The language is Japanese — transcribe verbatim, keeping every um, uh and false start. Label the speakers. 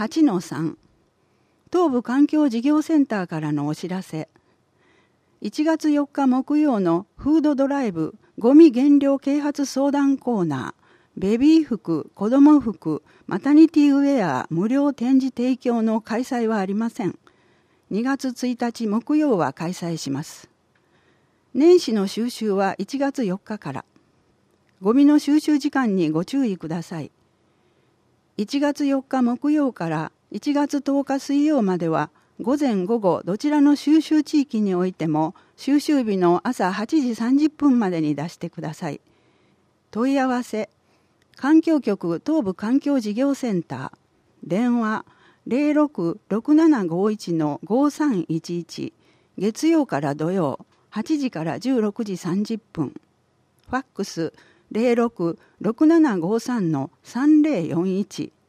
Speaker 1: はちのさん 東部環境事業センターからのお知らせ。いちがつよっか木曜のフードドライブゴミ減量啓発相談コーナー、ベビー服、子供服、マタニティウェア無料展示提供の開催はありません。にがつついたち木曜は開催します。年始の収集はいちがつよっかから。ゴミの収集時間にご注意ください。いちがつよっか木曜からいちがつとおか水曜までは、午前午後どちらの収集地域においても収集日の朝はちじさんじゅっぷんまでに出してください。問い合わせ、環境局東部環境事業センター、電話 ゼロろく ろくななごいち ごさんいちいち、月曜から土曜はちじからじゅうろくじさんじゅっぷん、ファックス ゼロろく ろくななごさん さんぜろよんいち